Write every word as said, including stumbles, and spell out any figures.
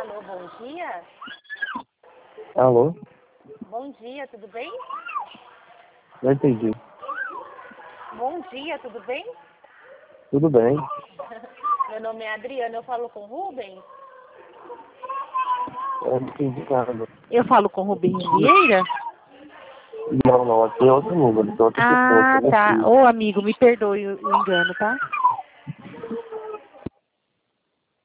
Alô, bom dia? Alô? Bom dia, tudo bem? Não entendi. Bom dia, tudo bem? Tudo bem. Meu nome é Adriana, eu falo com o Rubens? Eu não entendi nada. Eu falo com o Rubens Vieira? Não, não, aqui é outro número, de outra pessoa. Ah, que eu não tá. fiz. Ô, amigo, me perdoe o o engano, tá?